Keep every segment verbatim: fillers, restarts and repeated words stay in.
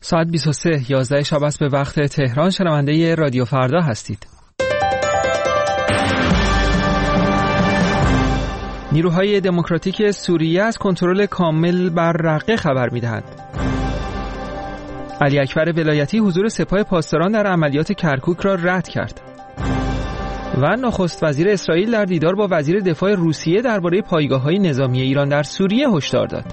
ساعت بیست و سه یازده شب است به وقت تهران. شنونده رادیو فردا هستید. نیروهای دموکراتیک سوریه از کنترل کامل بر رقه خبر می‌دهند. علی اکبر ولایتی حضور سپاه پاسداران در عملیات کرکوک را رد کرد. و نخست وزیر اسرائیل در دیدار با وزیر دفاع روسیه درباره پایگاه‌های نظامی ایران در سوریه هشدار داد.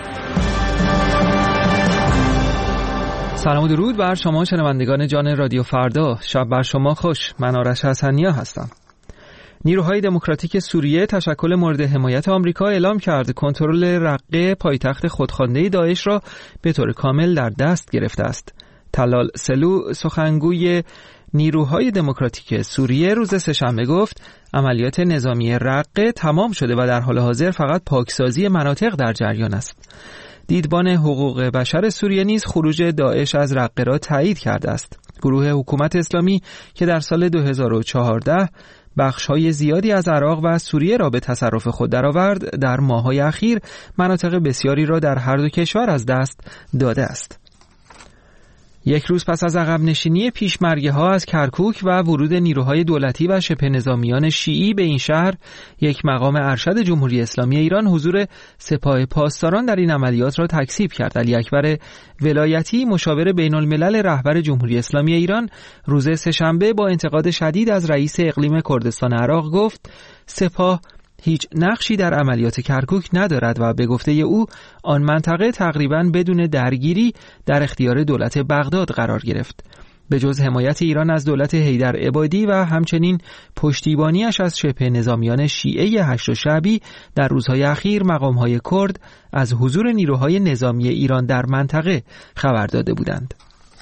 سلام و درود بر شما شنوندگان جان رادیو فردا. شب بر شما خوش. من آرش حسنیا هستم. نیروهای دموکراتیک سوریه تشکل مورد حمایت آمریکا اعلام کرد کنترل رقه پایتخت خودخوانده داعش را به طور کامل در دست گرفته است. طلال سلو سخنگوی نیروهای دموکراتیک سوریه روز سه‌شنبه گفت عملیات نظامی رقه تمام شده و در حال حاضر فقط پاکسازی مناطق در جریان است. دیدبان حقوق بشر سوریه نیز خروج داعش از رقه را تایید کرده است. گروه حکومت اسلامی که در سال دو هزار و چهارده بخش‌های زیادی از عراق و سوریه را به تصرف خود درآورد، در ماه‌های اخیر مناطق بسیاری را در هر دو کشور از دست داده است. یک روز پس از عقب نشینی پیشمرگه ها از کرکوک و ورود نیروهای دولتی و شبه نظامیان شیعی به این شهر، یک مقام ارشد جمهوری اسلامی ایران حضور سپاه پاسداران در این عملیات را تکذیب کرد. علی اکبر ولایتی مشاور بین الملل رهبر جمهوری اسلامی ایران روز سه‌شنبه با انتقاد شدید از رئیس اقلیم کردستان عراق گفت سپاه هیچ نقشی در عملیات کرکوک ندارد و به گفته او آن منطقه تقریباً بدون درگیری در اختیار دولت بغداد قرار گرفت. به جز حمایت ایران از دولت حیدر عبادی و همچنین پشتیبانیش از شبه نظامیان شیعه هشت شعبی، در روزهای اخیر مقام‌های کرد از حضور نیروهای نظامی ایران در منطقه خبر داده بودند.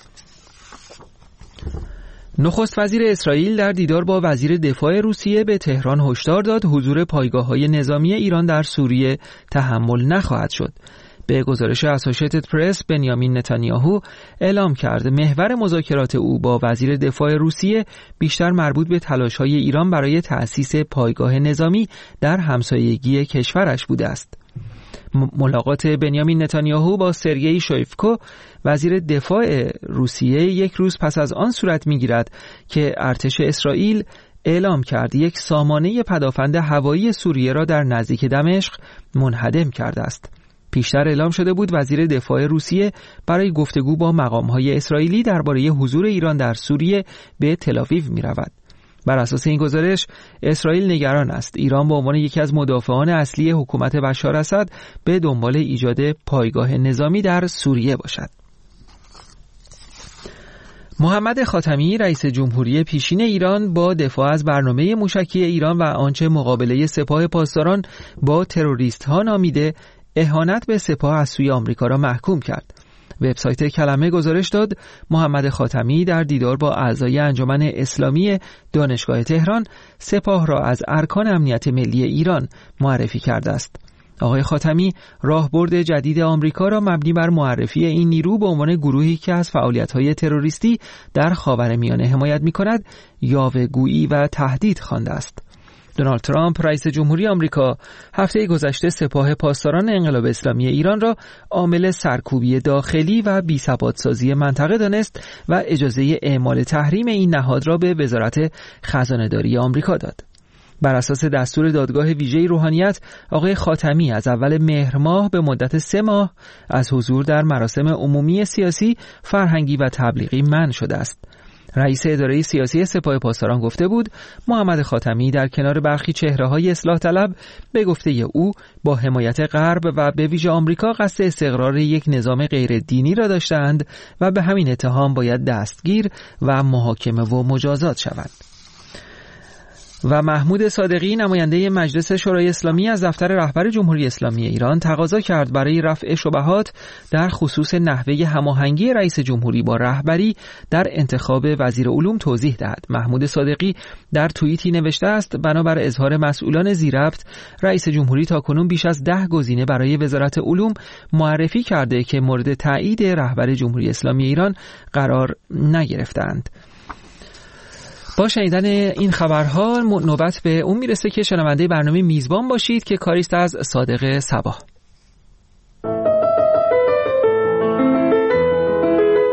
نخست وزیر اسرائیل در دیدار با وزیر دفاع روسیه به تهران هشدار داد حضور پایگاه‌های نظامی ایران در سوریه تحمل نخواهد شد. به گزارش اسوشیتد پرس، بنیامین نتانیاهو اعلام کرد محور مذاکرات او با وزیر دفاع روسیه بیشتر مربوط به تلاش‌های ایران برای تأسیس پایگاه نظامی در همسایگی کشورش بوده است. ملاقات بنیامین نتانیاهو با سرگئی شویفکو وزیر دفاع روسیه یک روز پس از آن صورت می‌گیرد که ارتش اسرائیل اعلام کرد یک سامانه پدافند هوایی سوریه را در نزدیک دمشق منهدم کرده است. پیشتر اعلام شده بود وزیر دفاع روسیه برای گفتگو با مقام‌های اسرائیلی درباره حضور ایران در سوریه به تل‌آویو می‌رود. بر اساس این گزارش اسرائیل نگران است ایران به عنوان یکی از مدافعان اصلی حکومت بشار اسد به دنبال ایجاد پایگاه نظامی در سوریه باشد. محمد خاتمی رئیس جمهوری پیشین ایران با دفاع از برنامه موشکی ایران و آنچه مقابله سپاه پاسداران با تروریست ها نامیده اهانت به سپاه از سوی آمریکا را محکوم کرد. وبسایت کلمه گزارش داد محمد خاتمی در دیدار با اعضای انجمن اسلامی دانشگاه تهران سپاه را از ارکان امنیت ملی ایران معرفی کرده است. آقای خاتمی راهبرد جدید آمریکا را مبنی بر معرفی این نیرو به عنوان گروهی که از فعالیت‌های تروریستی در خاورمیانه حمایت می‌کند یاوه‌گویی و تهدید خوانده است. دونالد ترامپ رئیس جمهوری آمریکا هفته گذشته سپاه پاسداران انقلاب اسلامی ایران را عامل سرکوبی داخلی و بی‌ثبات‌سازی منطقه دانست و اجازه اعمال تحریم این نهاد را به وزارت خزانه‌داری آمریکا داد. بر اساس دستور دادگاه ویژه روحانیت، آقای خاتمی از اول مهر ماه به مدت سه ماه از حضور در مراسم عمومی سیاسی، فرهنگی و تبلیغی منع شده است. رئیس اداره سیاسی سپاه پاسداران گفته بود محمد خاتمی در کنار برخی چهره‌های اصلاح طلب به گفته او با حمایت غرب و به ویژه آمریکا قصد استقرار یک نظام غیر دینی را داشتند و به همین اتهام باید دستگیر و محاکمه و مجازات شوند. و محمود صادقی نماینده مجلس شورای اسلامی از دفتر رهبر جمهوری اسلامی ایران تقاضا کرد برای رفع شبهات در خصوص نحوه هماهنگی رئیس جمهوری با رهبری در انتخاب وزیر علوم توضیح دهد. محمود صادقی در توییتی نوشته است بنابر اظهار مسئولان ذی‌ربط رئیس جمهوری تاکنون بیش از ده گزینه برای وزارت علوم معرفی کرده که مورد تایید رهبر جمهوری اسلامی ایران قرار نگرفتند. با شنیدن این خبرها نوبت به اون میرسه که شنونده برنامه میزبان باشید که کاریست از صادق صباح.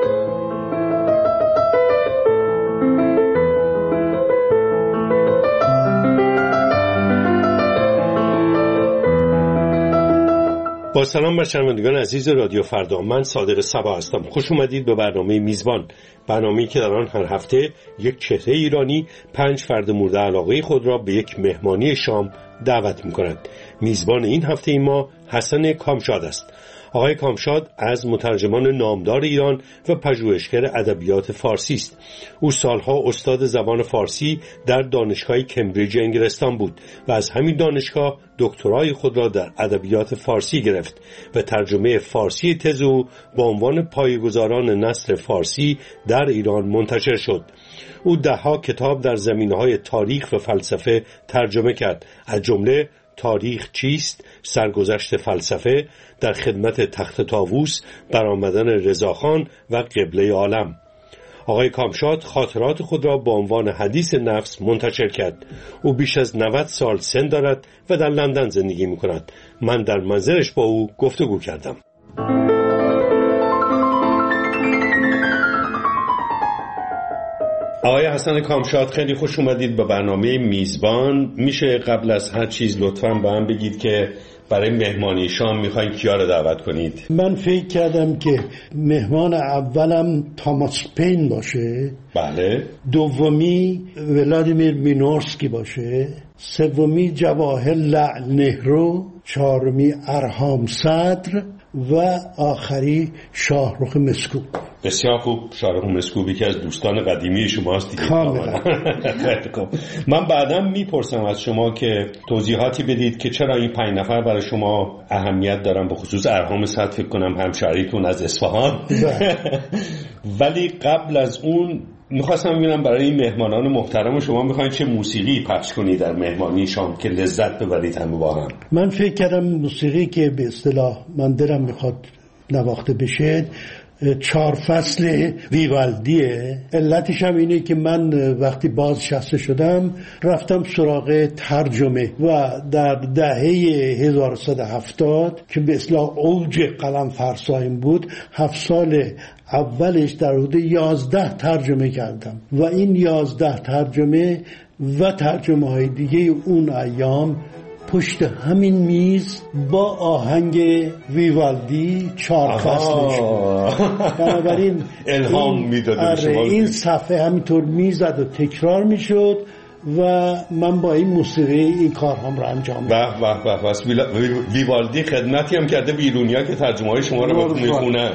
با سلام بر شنوندگان عزیز رادیو فردا، من صادق صبا هستم. خوش اومدید به برنامه میزبان، برنامه‌ای که در آن هر هفته یک چهره ایرانی پنج فرد مورد علاقه خود را به یک مهمانی شام دعوت می‌کند. میزبان این هفته ما حسن کامشاد است. آقای کامشاد از مترجمان نامدار ایران و پژوهشگر ادبیات فارسی است. او سالها استاد زبان فارسی در دانشگاه کمبریج انگلستان بود و از همین دانشگاه دکترای خود را در ادبیات فارسی گرفت و ترجمه فارسی تز او با عنوان پایه‌گذاران نثر فارسی در ایران منتشر شد. او ده‌ها کتاب در زمینه‌های تاریخ و فلسفه ترجمه کرد، از جمله تاریخ چیست، سرگذشت فلسفه، در خدمت تخت طاووس، برآمدن رضاخان و قبله عالم. آقای کامشاد خاطرات خود را با عنوان حدیث نفس منتشر کرد. او بیش از نود سال سن دارد و در لندن زندگی می کند. من در منزلش با او گفتگو کردم. آقای حسن کامشاد، خیلی خوش اومدید به برنامه میزبان. میشه قبل از هر چیز لطفاً به هم بگید که برای مهمانی شام میخواین کیا رو دعوت کنید؟ من فکر کردم که مهمان اولم تاماس پین باشه، بله. دومی ولادیمیر مینورسکی باشه، سومی جواهر لعل نهرو، چهارمی ارهام صدر و آخری شاهرخ مسکوب. بسیار خوب. شاهرخ مسکوبی که از دوستان قدیمی شماست دیگه. کاملا. من بعداً میپرسم از شما که توضیحاتی بدید که چرا این پنج نفر برای شما اهمیت دارن، به خصوص ارهام صدر فکر کنم همشهریتون از اصفهان. ولی قبل از اون میخواستم ببینم برای این مهمانان محترم شما میخواین چه موسیقی پخش کنید در مهمانی شام که لذت ببرید همه با هم؟ من فکر کردم موسیقی که به اصطلاح من دلم میخواد نواخته بشه چهار فصل ویوالدیه. علتش هم اینه که من وقتی بازنشسته شدم رفتم سراغ ترجمه و در دهه هزار و سیصد و هفتاد که به اصطلاح اوج قلم فرساییم بود، هفت سال اولش در حدود یازده ترجمه کردم و این یازده ترجمه و ترجمه های دیگه اون ایام پشت همین میز با آهنگ ویوالدی چهار فصلش بود. بنابراین الهام میداد شما. این صفحه همینطور میزد و تکرار میشد و من با این موسیقی این کارهام رو انجام دادم. به به به. بس ویوالدی خدمتی هم کرده به ایرونیا که ترجمه های شما رو میخونه.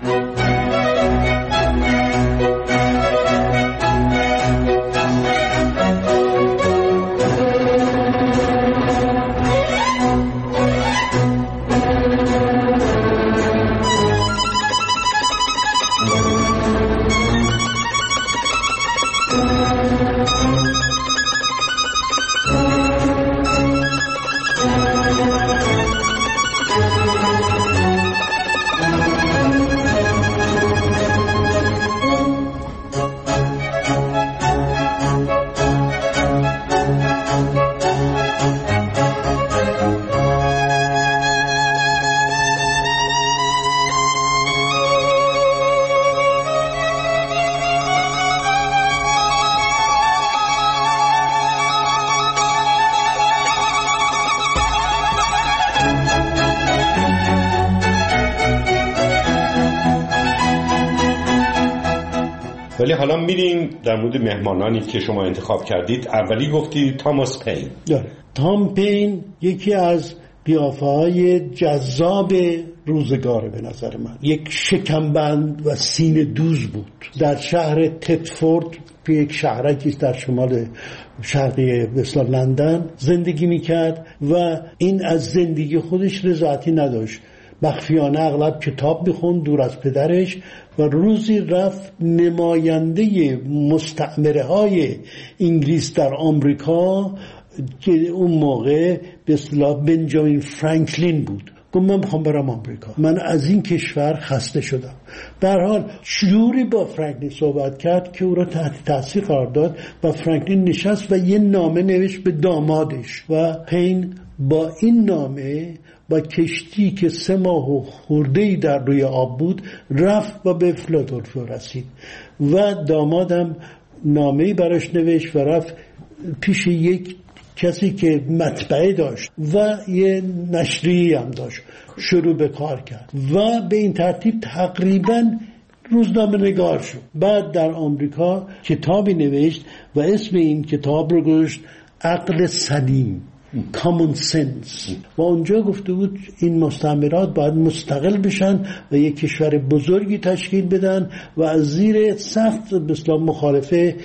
ولی حالا میریم در مورد مهمانانی که شما انتخاب کردید. اولی گفتی تاماس پین. داره. تام پین یکی از قیافه‌های جذاب روزگاره به نظر من. یک شکمبند و سینه دوز بود. در شهر تتفورد که یک شهرکی در شمال شرقی مثل لندن زندگی میکرد و این از زندگی خودش رضایتی نداشت. مخفیانه اغلب کتاب میخوند دور از پدرش و روزی رفت نماینده مستعمره های انگلیس در آمریکا که اون موقع به اصطلاح بنجامین فرانکلین بود. گفت من میخوام برم آمریکا، من از این کشور خسته شدم. به هر حال شیوری با فرانکلین صحبت کرد که او را تحت تاثیر قرار داد و فرانکلین نشست و یه نامه نوشت به دامادش و پین با این نامه با کشتی که سه ماه و خورده‌ای در روی آب بود رفت و به فیلادلفیا رسید و دامادم نامه‌ای براش نوشت و رفت پیش یک کسی که مطبعه داشت و یه نشریه هم داشت شروع به کار کرد و به این ترتیب تقریباً روزنامه نگار شد. بعد در آمریکا کتابی نوشت و اسم این کتاب رو گذاشت عقل سلیم، common sense، و اونجا گفته بود این مستعمرات باید مستقل بشن و یک کشور بزرگی تشکیل بدن و از زیر سخت به اصطلاح مخالفه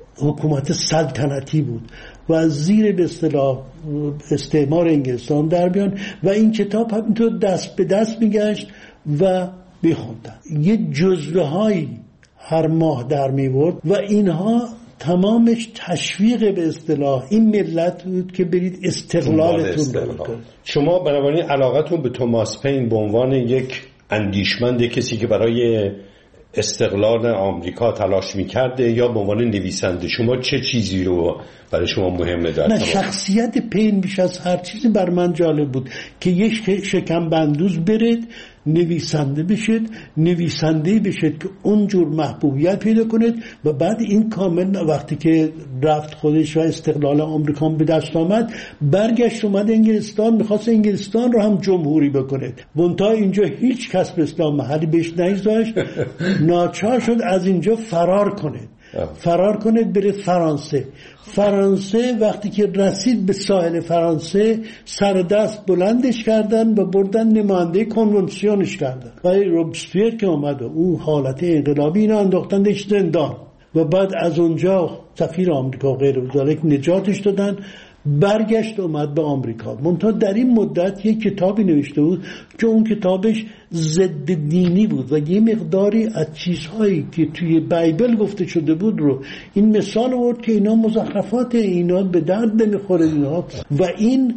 حکومت سلطنتی بود و از زیر به اصطلاح استعمار انگلستان در بیان و این کتاب همینطور دست به دست میگشت و میخوندن. یه جزوه هایی هر ماه در میورد و اینها تمامش تشویق به اصطلاح این ملت بود که برید استقلالتون رو کنید. شما بنابراین علاقتون به توماس پین به عنوان یک اندیشمند، کسی که برای استقلال آمریکا تلاش میکرده، یا به عنوان نویسنده شما چه چیزی رو برای شما مهمه داشت؟ نه، شخصیت پین بیش از هر چیزی بر من جالب بود که یک شکم بندوز برید نویسنده بشید، نویسنده بشید که اونجور محبوبیت پیدا کنید و بعد این کامل وقتی که رفت خودش و استقلال آمریکا به دست آمد برگشت اومد انگلستان، میخواست انگلستان رو هم جمهوری بکنید. منتها اینجا هیچ کس به اسلام محلی بهش نگذاشت، ناچار شد از اینجا فرار کنید فرار کنید برید فرانسه. فرانسه وقتی که رسید به ساحل فرانسه سر دست بلندش کردن و بردن نماینده کنونسیونش کردن و روبسپیر که اومد اون حالت انقلابی اینو انداختندش زندان و بعد از اونجا سفیر آمریکا و غیر وزارت نجاتش دادن، برگشت اومد به آمریکا. منتها در این مدت یک کتابی نوشته بود که اون کتابش ضد دینی بود و یه مقداری از چیزهایی که توی بایبل گفته شده بود رو این مثال آورد که اینا مزخرفات، اینا به درد نمیخوره اینا، و این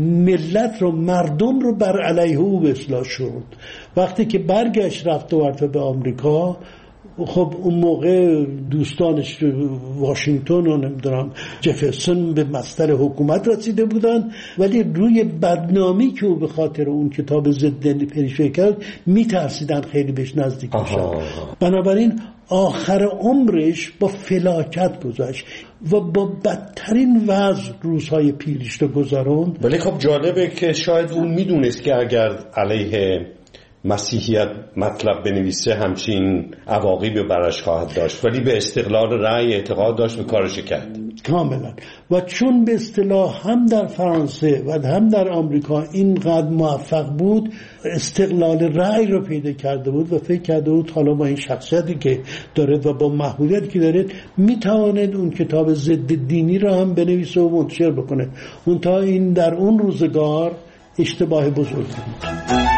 ملت رو، مردم رو بر علیه او به اصلاح شد. وقتی که برگشت رفت و رفت به آمریکا، خب اون موقع دوستانش واشنگتن و نمیدونم جفرسون به مصدر حکومت رسیده بودن، ولی روی بدنامی که او به خاطر اون کتاب ضد پریشه کرد میترسیدن خیلی بهش نزدیک بشن. بنابراین آخر عمرش با فلاکت گذشت و با بدترین وضع روزهای پیریش رو گذراند. ولی خب جالبه که شاید اون میدونست که اگر علیه مسیحیت مطلب بنویسه همچین عواقبی برش خواهد داشت، ولی به استقلال رأی اعتقاد داشت و کارش کرد کاملا. و چون به اصطلاح هم در فرانسه و هم در آمریکا اینقدر موفق بود، استقلال رأی رو پیدا کرده بود و فکر کرده بود حالا با این شخصیتی که داره و با محبوبیتی که داره میتواند اون کتاب ضد دینی رو هم بنویسه و منتشر بکنه. اون تا این در اون روزگار اشتباه بزرگی بود.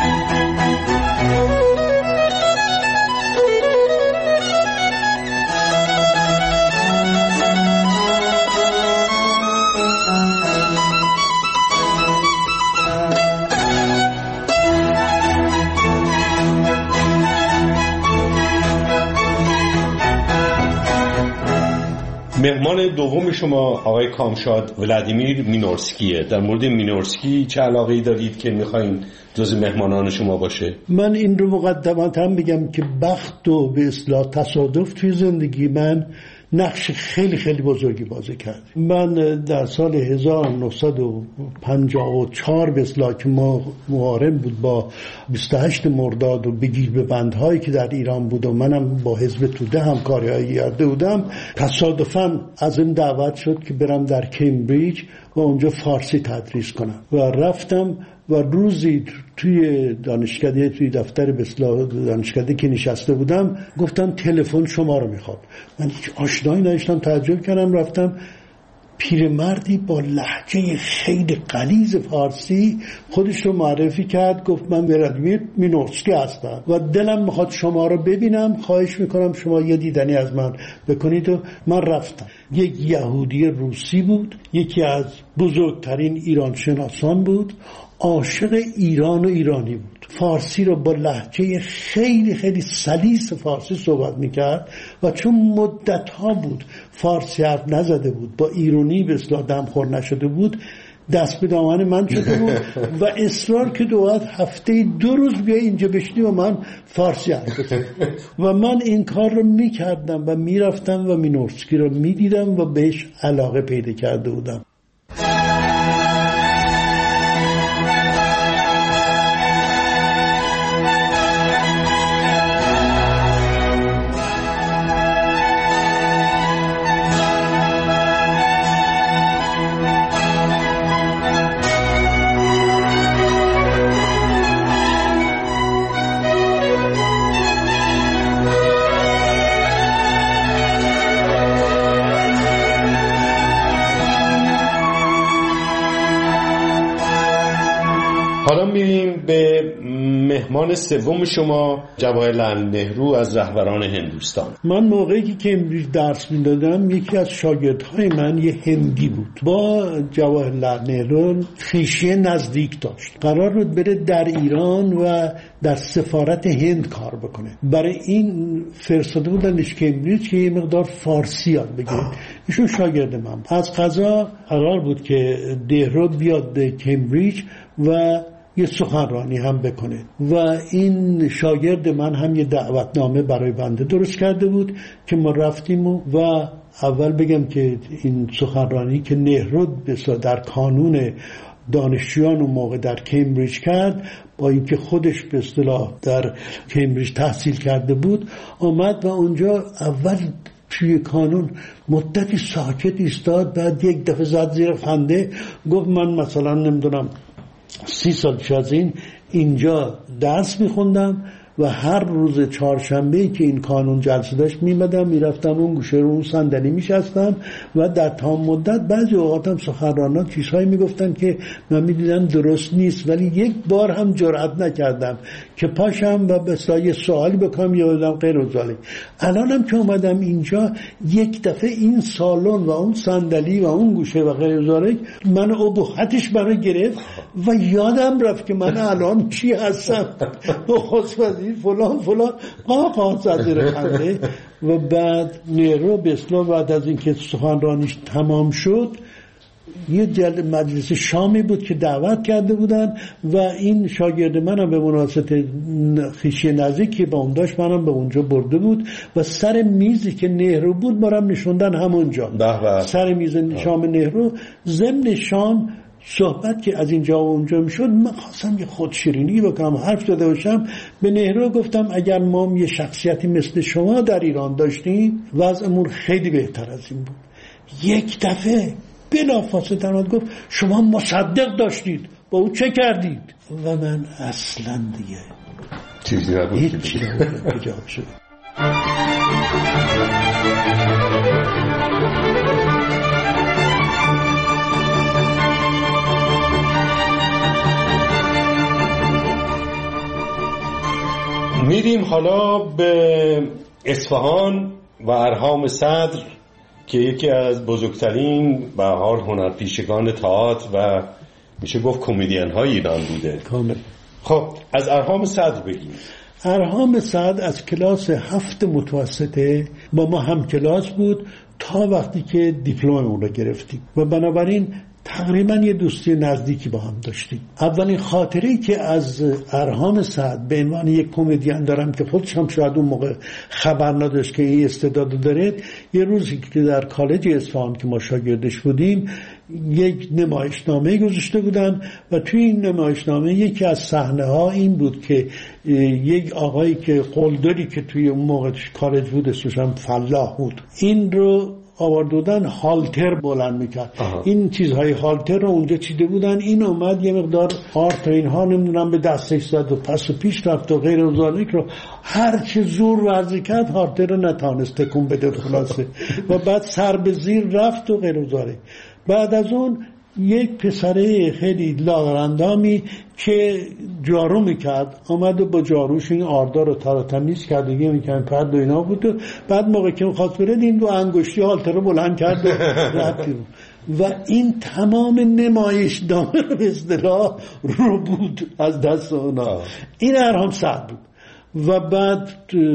مهمان دوم شما آقای کامشاد ولادیمیر مینورسکیه. در مورد مینورسکی چه علاقه‌ای دارید که می‌خواین جز مهمانان شما باشه؟ من این رو مقدماً بگم که بخت و به اصطلاح تصادف توی زندگی من نقش خیلی خیلی بزرگی بازی کرد. من در سال هزار و نهصد و پنجاه و چهار به اصطلاح که ما مقارن بود با بیست و هشت مرداد و بگیر به بندهایی که در ایران بود و منم با حزب توده همکاری‌هایی کرده بودم، تصادفاً از این دعوت شد که برم در کمبریج و اونجا فارسی تدریس کنم و رفتم و روزی توی دانشکده توی دفتر به اصطلاح دانشکده که نشسته بودم گفتن تلفن شما رو میخواد. من هیچ آشنایی نداشتم، تعجب کردم، رفتم. پیرمردی با لهجه خیلی غلیظ فارسی خودش رو معرفی کرد، گفت من ولادیمیر مینورسکی هستم و دلم میخواد شما رو ببینم، خواهش میکنم شما یه دیدنی از من بکنید. و من رفتم. یک یهودی روسی بود، یکی از بزرگترین ایران شناسان بود، عاشق ایران و ایرانی بود، فارسی رو با لهجه خیلی خیلی سلیس فارسی صحبت میکرد و چون مدت ها بود فارسی حرف نزده بود، با ایرانی به اصطلاح دمخور نشده بود، دست به دامن من شده بود و اصرار که دوات هفته دو روز بیا اینجا بشنی و من فارسی حرف بزنم و من این کار رو میکردم و میرفتم و مینورسکی رو میدیدم و بهش علاقه پیدا کرده بودم. حالا میریم به مهمان سوم شما، جواهرلال نهرو از رهبران هندوستان. من موقعی که کمبریج درس میدادم یکی از شاگردهای من یه هندی بود. با جواهرلال نهرو خویشی نزدیک داشت. قرار بود بره در ایران و در سفارت هند کار بکنه. برای این فرستاده بودنش کمبریج که یه مقدار فارسی یاد بگیره. ایشون شاگرد من. از قضا قرار بود که نهرو بیاد به کمبریج و یه سخنرانی هم بکنه و این شاگرد من هم یه دعوتنامه برای بنده درست کرده بود که ما رفتیم و, و اول بگم که این سخنرانی که نهرو در کانون دانشجویان اون موقع در کمبریج کرد، با اینکه خودش به اصطلاح در کمبریج تحصیل کرده بود، آمد و اونجا اول توی کانون مدتی ساکت ایستاد، بعد یک دفعه زد زیر خنده گفت من مثلا نمیدونم سی سال پیش از این اینجا درس میخوندم و هر روز چهارشنبه که این کانون جلسه داشت میمدم میرفتم اون گوشه رو اون صندلی میشستم و در تمام مدت بعضی اوقاتم سخنرانان چیزهایی میگفتن که من میدیدم درست نیست، ولی یک بار هم جرئت نکردم که پاشم و به سایه سوالی بکنم یا بدم غیر از ذلک. الانم که اومدم اینجا یک دفعه این سالن و اون صندلی و اون گوشه و غیر از ذلک من ابهتش برای گرفت و یادم رفت که من الان چی هستم و فلان فلان قاه قاه زد زیر خنده. و بعد نهرو به اصطلاح بعد از اینکه سخنرانیش تمام شد یه جلسه مجلس شامی بود که دعوت کرده بودن و این شاگرد منم به مناسبت خویشی نزدیکی با اون داشت منم به اونجا برده بود و سر میزی که نهرو بود مرم نشوندن همونجا سر میز شام نهرو. ضمن شام صحبت که از اینجا و اونجا میشد، من خواستم یه خودشیرینی بکنم، حرف زده باشم. به نهرو گفتم اگر ما یه شخصیتی مثل شما در ایران داشتیم وضعمون خیلی بهتر از این بود. یک دفعه بلافاصله تنها گفت شما مصدق داشتید، با او چه کردید؟ و من اصلا دیگه چیزی نبود هیچ چیزی نبود جواب شد. میریم حالا به اصفهان و ارهام صدر که یکی از بزرگترین به هر هنرپیشگان تئاتر و میشه گفت کمدین های ایران بوده. کامل. خب از ارهام صدر بگیم. ارهام صدر از کلاس هفت متوسطه با ما هم کلاس بود تا وقتی که دیپلم اون رو گرفتیم و بنابراین تقریبا یه دوستی نزدیکی با هم داشتیم. اولین خاطره‌ای که از ارهام صدر به عنوان یک کمدین دارم که خودش هم شاید اون موقع خبر نداشت که این استعداد داره، یه روزی که در کالج اصفهان که ما شاگردش بودیم یک نمایشنامه گذاشته بودن و توی این نمایشنامه یکی از صحنه‌ها این بود که یک آقایی که قلدری که توی اون موقع کالج بود اسمش هم فلاح بود، این رو آورده بودن هالتر بلند میکرد. این چیزهای هالتر رو اونجا چیده بودن، این اومد یه مقدار آرت اینها نمیدونم به دستش زد و پس و پیش رفت و غیر از ذالک رو هر چه زور ورزی کرد هالتر رو نتانست تکون بده خلاصه و بعد سر به زیر رفت و غیر از ذالک. بعد از اون یک پسره خیلی لاغرندامی که جارو میکرد آمد و با جاروش این آردار رو تر و تمیز کرد و یه میکنم پرد و اینا بود و بعد موقع که خواست برد این دو انگشتی حالتر رو بلند کرد و رفت و این تمام نمایش دامه رو به اصطلاح رو بود از دست اونا. این ارهام صدر بود و بعد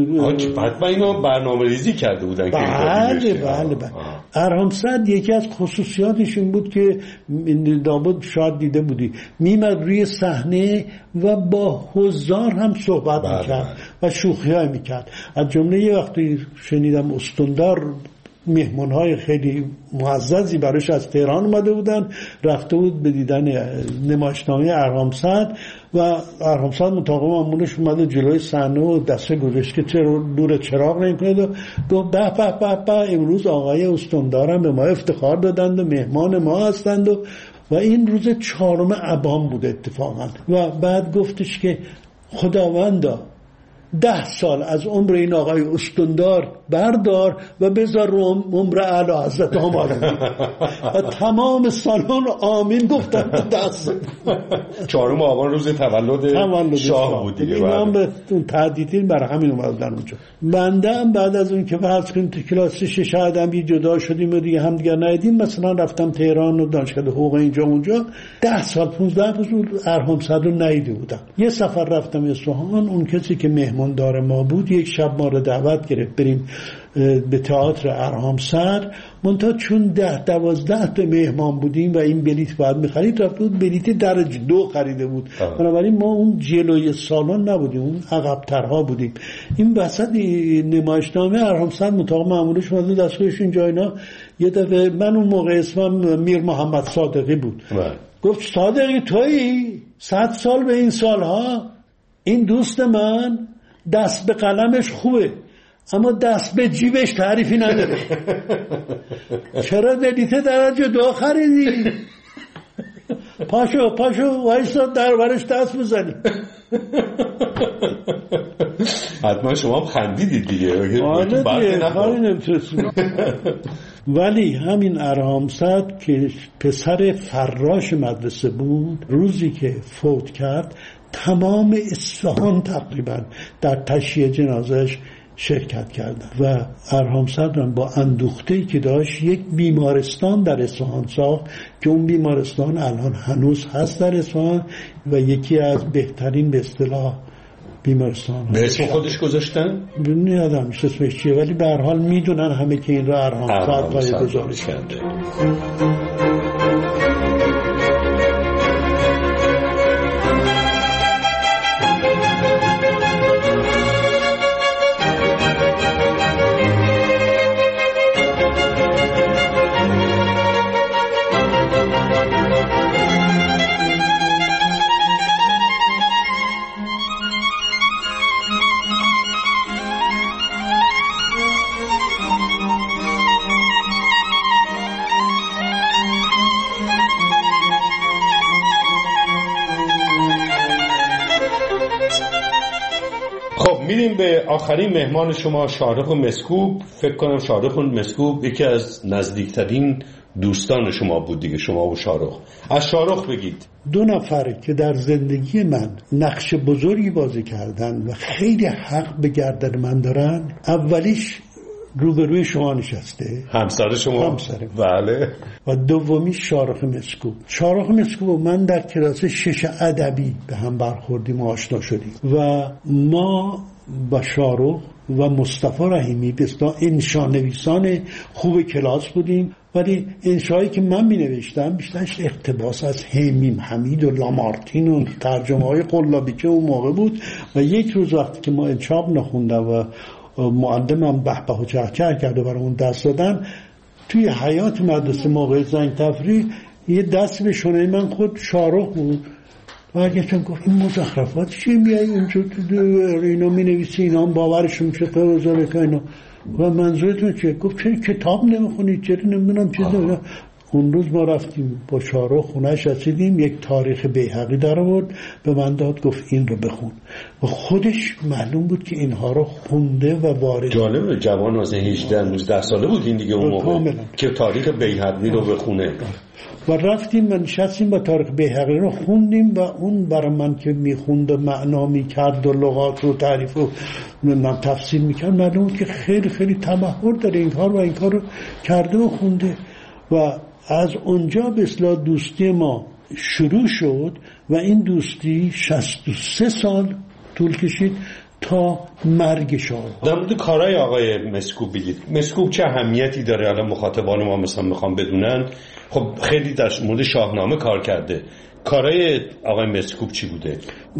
بعد با اینا برنامه ریزی کرده بودن. بله بله بله. ارهام صدر یکی از خصوصیاتش این بود که دابد شاید دیده بودی میمد روی صحنه و با حضار هم صحبت بله میکرد بله. و شوخی های میکرد. از جمله یه وقتی شنیدم استاندار مهمانهای خیلی معززی براش از تهران اومده بودن، رفته بود به دیدن نمایشنامه ارهام صدر و ارهام صدر مطابق معمولش اومده جلوی صحنه و دسته گذاشت که چرا دور چراغ نمی‌کنه و گفت به به به به امروز آقای استاندارم به ما افتخار دادند و مهمان ما هستند و و این روز چهارم ابان بود اتفاقا و بعد گفتش که خداوندا ده سال از عمر این آقای استندار بردار و بذار رو عمر اعلی حضرت آماده و تمام سالن آمین گفتن. دست چهارم آبان روز تولد, تولد شاه بود دیگه. اینا هم به اون تهدیدین برای همین اومدن اونجا. بنده هم بعد از اون که فرض کنید تو کلاس شش ادبی جدا شدیم و دیگه هم دیگه ندیدیم، مثلا رفتم تهران و دانشگاه حقوق اینجا اونجا ده سال پانزده روز ارهام صدر رو ندیده بودم. یه سفر رفتم اصفهان، اون کسی که مهماندار ما بود یک شب ما رو دعوت گرفت بریم به تئاتر ارهام صدر، منتها چون ده دوازده تا مهمان بودیم و این بلیت باید می‌خرید، رفت بود بلیت درجه دو خریده بود، بنابراین ما اون جلوی سالن نبودیم، اون عقب‌ترها بودیم. این وسط نمایشنامه ارهام صدر مطابق معمولش اومد دستگاهش اینجا اینا. یه دفعه من اون موقع اسمم میر محمد صادقی بود، گفت صادقی تویی؟ صد سال به این سالها این دوست من دست به قلمش خوبه اما دست به جیبش تعریفی نداره. چرا بلیت درجه دو خریدی؟ پاشو پاشو وایسا در برش دست بزنی. حتما شما خندیدید دیگه. آره دیگه کاری نمیتونستیم. ولی همین ارهام صدر که پسر فراش مدرسه بود، روزی که فوت کرد تمام اصفهان تقریبا در تشییع جنازهش شرکت کردن و ارهام صدر با اندوخته‌ای که داشت یک بیمارستان در اصفهان ساخت که اون بیمارستان الان هنوز هست در اصفهان و یکی از بهترین به اصطلاح بیمارستان به اسم خودش گذاشتن؟ نمیدونم اسمش چیه، ولی به هر حال میدونن همه که این را ارهام صدر پایه‌گذاری کرده. میریم به آخرین مهمان شما، شارق مسکوب. فکر کنم شارق مسکوب یکی از نزدیکترین دوستان شما بود دیگه، شما و شارق. از شارق بگید. دو نفر که در زندگی من نقش بزرگی بازی کردن و خیلی حق به گردن من دارن، اولیش روبروی شما نشسته، همسر شما. همسر بله. و دومی شارق مسکوب. شارق مسکوب و من در کلاس شش ادبی به هم برخوردیم و آشنا شدیم و ما با شارق و مصطفی رحیمی به اصطلاح انشا نویسان خوب کلاس بودیم، ولی انشایی که من می نوشتم بیشترش اقتباس از همیم حمید و لامارتین و ترجمه های قلابی که اون موقع بود. و یک روز وقتی که ما انشاب نخوندم و معلمم به به و چهچه کرده برای اون دست دادن، توی حیات مدرسه موقع زنگ تفریح یه دست به شونه من خود شارق بود و اگه گفت این مزخرفات چی میایی اینجا اینا می نویسی، اینا هم باورشون چه توزاره که اینا و منظورتون چیه؟ گفت چه کتاب نمیخونید، چه نمیدونم چیز نمیدونم. اون روز ما رفتیم با شارق خونهش رسیدیم، یک تاریخ بیهقی در آورد به من داد، گفت این رو بخون و خودش معلوم بود که اینها رو خونده و وارد. جالبه، جوان از هجده نوزده ساله بود این دیگه اون موقع کاملا. که تاریخ بیهقی رو بخونه و رفتیم و نشستیم با تاریخ بیهقی رو خوندیم و اون برای من که میخوند و معنا میکرد و لغات رو تعریف و تفسیر میکرد، معلوم بود که خیلی خیلی تمحور داره این کار و این کار رو کرده و خونده و از اونجا به اصطلاح دوستی ما شروع شد و این دوستی شصت و سه سال طول کشید تا مرگ شاه. در مورد کارهای آقای مسکوب بگید. مسکوب چه اهمیتی داره؟ الان مخاطبان ما مثلا میخوام بدونن. خب خیلی در مورد شاهنامه کار کرده. کارهای آقای مسکوب چی بوده؟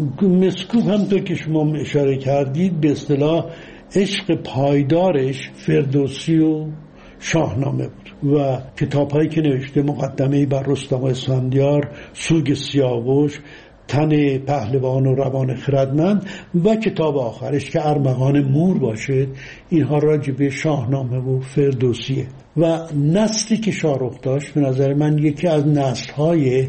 مسکوب همونطور که شما اشاره کردید به اصطلاح عشق پایدارش فردوسی و شاهنامه بود و کتاب‌هایی که نوشته، مقدمه‌ای بر رستم و اسفندیار، سوگ سیاوش، تن پهلوان و روان خردمند و کتاب آخرش که ارمغان مور باشه. اینها راجع به شاهنامه و فردوسیه و نسلی که شاهرخ داشت به نظر من یکی از نسل‌های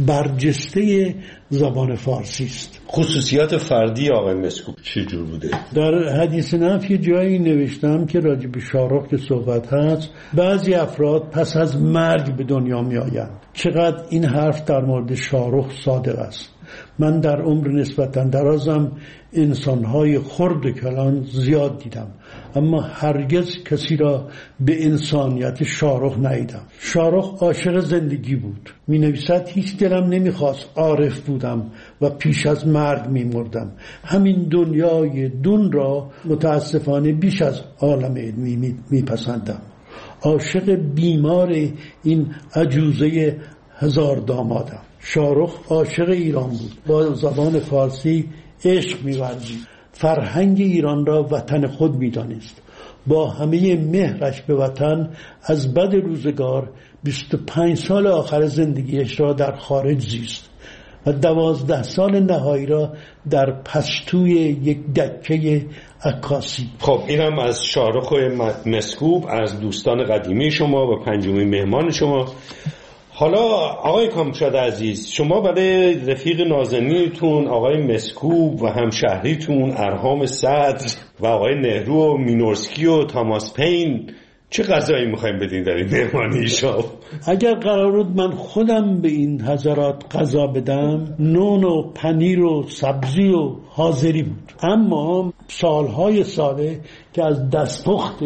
برجسته زبان فارسی است. خصوصیات فردی آقای مسکوب چجور بوده؟ در حدیث نفس یه جایی نوشتم که راجع به شاهرخ که صحبت هست، بعضی افراد پس از مرگ به دنیا می آیند. چقدر این حرف در مورد شاهرخ صادق است. من در عمر نسبتاً درازم انسان‌های خرد کلان زیاد دیدم، اما هرگز کسی را به انسانیت شاهرخ ندیدم. شاهرخ عاشق زندگی بود. می نویسد هیچ دلم نمیخواست عارف بودم و پیش از مرگ می مردم. همین دنیای دون را متاسفانه بیش از عالم علمی می پسندم. عاشق بیمار این عجوزه هزار دامادم. شاهرخ عاشق ایران بود. با زبان فارسی عشق می‌ورزید. فرهنگ ایران را وطن خود می‌دانست. با همه مهرش به وطن از بد روزگار بیست و پنج سال آخر زندگیش را در خارج زیست و دوازده سال نهایی را در پستوی یک دکه عکاسی. خب اینم از شاهرخ مسکوب، از دوستان قدیمی شما و پنجمین مهمان شما. حالا آقای کامشاد عزیز، شما برای رفیق نازنینتون آقای مسکوب و همشهریتون ارهام صدر و آقای نهرو و مینورسکی و تاماس پین چه غذایی میخوایم بدین در این مهمانی شما؟ اگر قرار بود من خودم به این حضرات غذا بدم، نون و پنیر و سبزی و حاضری بود، اما سالهای ساله که از دستپخت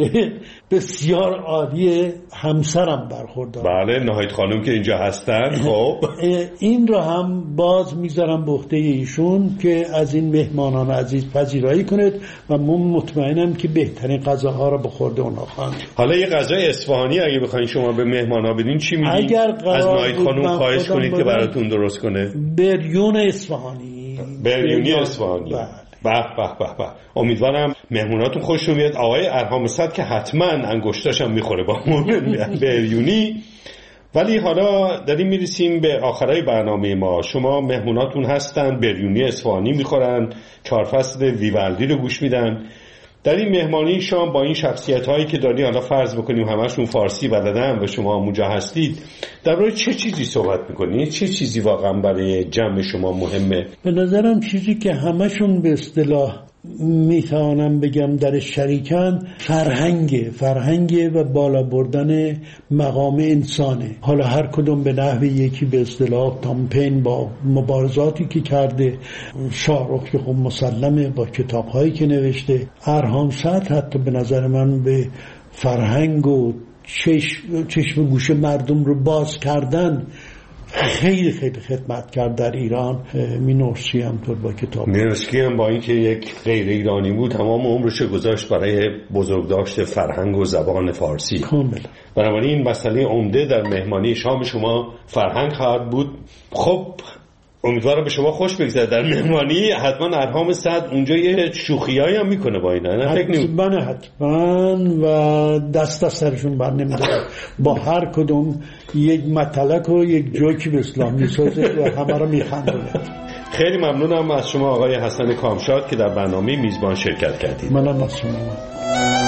بسیار عالی همسرم برخوردار. بله، نهایت خانم که اینجا هستن. خب این را هم باز میذارم به عهده ایشون که از این مهمانان عزیز پذیرایی کنید و من مطمئنم که بهترین غذاها را به خورده اونها خواهند. حالا یه غذای اصفهانی اگه بخواید شما به مهمانا بدین چی میگین؟ اگر از نهایت خانم خواهش کنید که براتون درست کنه. بریون اصفهانی. بریونی اصفهانی. به به به به. امیدوارم مهموناتون خوشتون بیاد. آقای ارهام صدر که حتما انگشتاش هم میخوره با بریونی. ولی حالا داریم میرسیم به آخرای برنامه ما. شما مهموناتون هستن بریونی اصفهانی میخورن، چهار فصل ویوالدی رو گوش میدن. در این مهمانی شما با این شخصیت هایی که داری، حالا فرض بکنیم همشون فارسی بلدن و شما اونجا هستید، در مورد چه چیزی صحبت میکنید؟ چه چیزی واقعا برای جمع شما مهمه؟ به نظرم چیزی که همشون به اصطلاح میتوانم بگم در شریکن فرهنگ فرهنگ و بالا بردن مقام انسانه. حالا هر کدوم به نحو یکی، به اصطلاح تامپین با مبارزاتی که کرده، شاهرخ که خب مسلمه با کتابهایی که نوشته، ارهام صدر حتی به نظر من به فرهنگ و چشم, چشم گوش مردم رو باز کردن خیلی خیلی خدمت کرد در ایران. مینورسکی هم طور با کتاب مینورسکی هم با اینکه یک غیر ایرانی بود تمام عمرش گذاشت برای بزرگداشت فرهنگ و زبان فارسی. کاملا. بنابراین این مسئله عمده در مهمانی شام شما فرهنگ خواهد بود. خب امیدوارم به شما خوش بگذره در مهمانی. حتما ارهام صدر اونجا یه شوخیایی هم میکنه با اینا، نه فکر نمی حتما حتما و دست از سرشون بر نمیداره. با هر کدوم یک مطلق و یک جوکی به اسلام میسازه و همه رو میخندونه. خیلی ممنونم از شما آقای حسن کامشاد که در برنامه میزبان شرکت کردید. منم از شما.